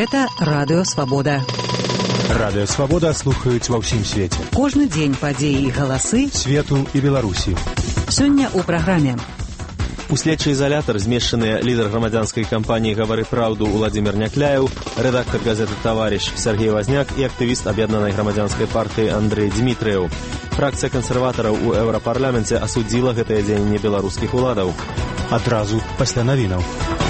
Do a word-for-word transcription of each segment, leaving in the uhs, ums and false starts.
Гэта Радыё Свабода. Радыё Свабода слухаюць ва ўсім свеце. Кожны дзень падзеі і галасы свету і Беларусі. Сёння ў праграме. У следчы изолятор змешчаныя лідар грамадзянскай кампаніі «Гавары праўду» Уладзімір Някляеў, рэдактор газеты «Таварыш» Сергей Вазняк і актывіст аб'яднанай грамадзянскай партыі Андрэй Дзмітрыеў. Фракцыя кансерватараў у Еўрапарламенце асудзіла гэтае дзеянне беларускіх уладаў. Адразу пасля навінаў.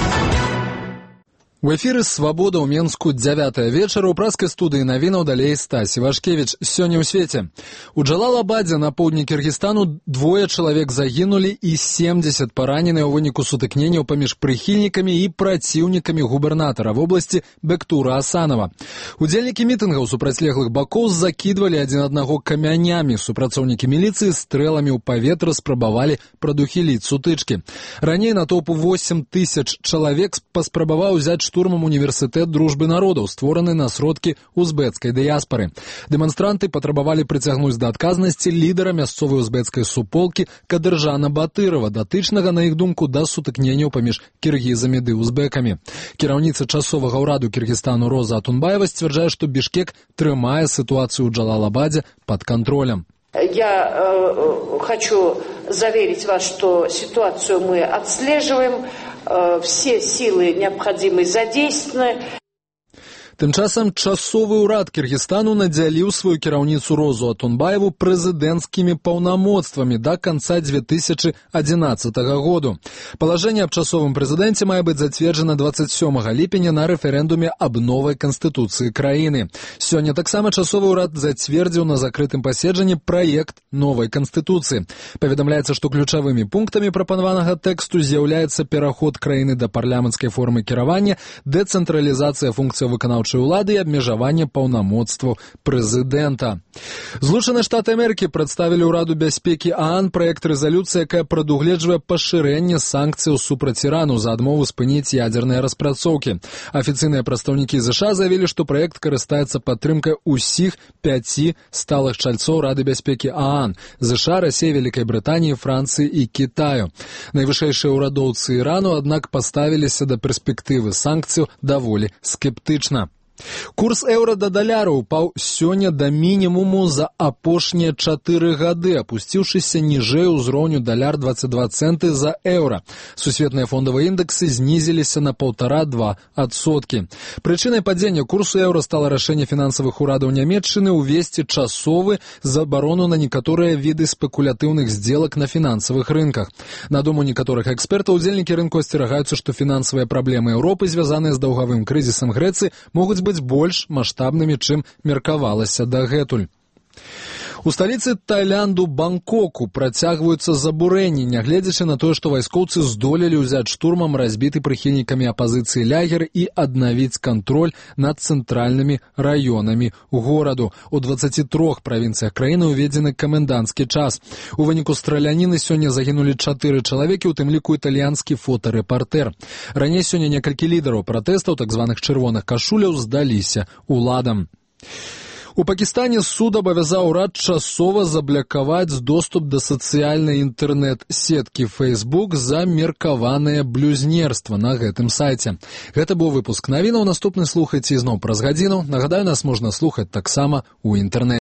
У эфіры «Свабода» ў Менску дзявятая вечара. У праскай студыі навінаў далей Стась Івашкевіч. Сёння ў свеце. У Джалалабадзе на поўдні Кіргізстану двое чалавек загінулі і семдзесят параненыя ў выніку сутыкненняў паміж прыхільнікамі і праціўнікамі губернатара вобласці Бектура Асанова. Удзельнікі мітынгаў супрацьлеглых бакоў закідвалі адзін аднаго камянямі. Супрацоўнікі міліцыі стрэламі ў паветра спрабавалі прадухіліць сутычкі. Раней натоўпу восем тысяч чалавек паспрабаваў узяць штурмам універсітэт дружбы народаў, створаны на сродкі узбецкай дыяспары. Дэманстранты патрабавалі прыцягнуць да адказнасці лідара мясцовай узбецкай суполкі Кадыржана Батырова, датычнага, на іх думку, да сутыкненняў паміж кіргізамі ды узбекамі. Кіраўніца часовага ўраду Кіргізстану Роза Атунбаева сцвярджае, што Бішкек трымае ситуацию ў Джалалабаде под контролем. Я э, хочу заверить вас, что ситуацию мы отслеживаем, э, все силы необходимые задействованы. Тым часам часовы ўрад Кіргізстану надзяліў сваю кіраўніцу Розу Атунбаеву прэзідэнцкімі паўнамоцтвамі да канца две тысячи адзінаццатага году. Палажэнне аб часовым прэзідэнце мае быць зацверджана двадцать сёмага ліпеня на рэферэндуме аб новай канстытуцыі краіны. Сёння таксама часовы ўрад зацвердзіў на закрытым паседжанні праект новай канстытуцыі. Паведамляецца, што ключавымі пунктамі прапанаванага тэксту з'яўляецца пераход краіны да парламенцкай формы кіравання, дэцэнтралізацыя функцыяў выканаўчай улады і абмежаванне паўнамоцтваў прэзідэнта. Злучаныя Штаты Амерыкі прадставілі ўраду бяспекі ААН праект рэзалюцыі, якая прадугледжвае пашырэнне санкцыяў супраць Ірану за адмову спыніць ядзерныя распрацоўкі. Афіцыйныя прадстаўнікі ЗША заявілі, што праект карыстаецца падтрымкай усіх пяці сталых чальцоў Рады бяспекі ААН – ЗША, Расіі, Вялікай Брытаніі, Францыі і Кітаю. Найвышэйшыя ўрадоўцы Ірану, аднак, паставіліся да перспектывы санкцыяў даволі скептычна. Курс еўра да даляра упаў сёння да мінімуму за апошнія чатыры гады, апусціўшыся ніжэй узроўню даляр двадцать два цэнты за еўра. Сусветныя фондавыя індэксы знізіліся на паўтара-два адсоткі. Прычынай падзення курсу еўра стала рашэнне фінансавых урадаў Нямецчыны ўвесці часовы забарону на некаторыя віды спекулятыўных здзелак на фінансавых рынках. На думку некаторых экспертаў, удзельнікі рынку асцерагаюцца, што фінансавыя праблемы Еўропы, звязаныя з даўгавым крызісам Грэцыі, могуць быць больш маштабнымі, чым меркавалася дагэтуль. У сталіцы Таіланду Бангкоку працягваюцца забурэнні, нягледзячы на тое, што вайскоўцы здолелі ўзяць штурмам разбіты прыхільнікамі апазіцыі лагер і аднавіць кантроль над цэнтральнымі раёнамі гораду. У дваццаці трох правінцыях краіны ўведзены каменданцкі час. У выніку страляніны сёння загінулі чатыры чалавекі, у тым ліку італьянскі фотарэпартэр. Раней сёння некалькі лідараў пратэстаў, так званых чырвоных кашуляў, здаліся уладам. У Пакістане суд абавязаў урад часова заблакаваць доступ да сацыяльнай інтэрнэт-сеткі Facebook за меркаванае блюзнерства на гэтым сайце. Гэта быў выпуск навінаў. Наступны слухайце ізноў праз гадзіну. Нагадаю, нас можна слухаць таксама ў інтэрнэце.